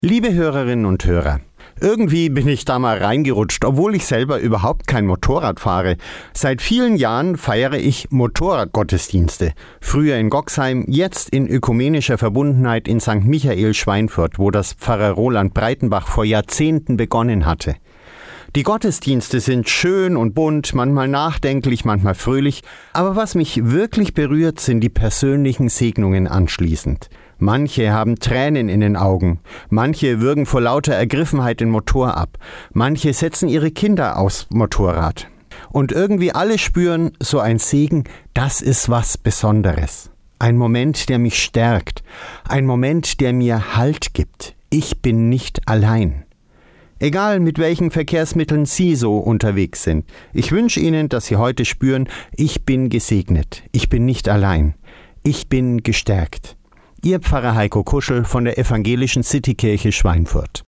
Liebe Hörerinnen und Hörer, irgendwie bin ich da mal reingerutscht, obwohl ich selber überhaupt kein Motorrad fahre. Seit vielen Jahren feiere ich Motorradgottesdienste. Früher in Goxheim, jetzt in ökumenischer Verbundenheit in St. Michael Schweinfurt, wo das Pfarrer Roland Breitenbach vor Jahrzehnten begonnen hatte. Die Gottesdienste sind schön und bunt, manchmal nachdenklich, manchmal fröhlich, aber was mich wirklich berührt, sind die persönlichen Segnungen anschließend. Manche haben Tränen in den Augen, manche würgen vor lauter Ergriffenheit den Motor ab, manche setzen ihre Kinder aufs Motorrad. Und irgendwie alle spüren, so ein Segen, das ist was Besonderes. Ein Moment, der mich stärkt, ein Moment, der mir Halt gibt. Ich bin nicht allein. Egal, mit welchen Verkehrsmitteln Sie so unterwegs sind, ich wünsche Ihnen, dass Sie heute spüren, ich bin gesegnet, ich bin nicht allein, ich bin gestärkt. Ihr Pfarrer Heiko Kuschel von der Evangelischen Citykirche Schweinfurt.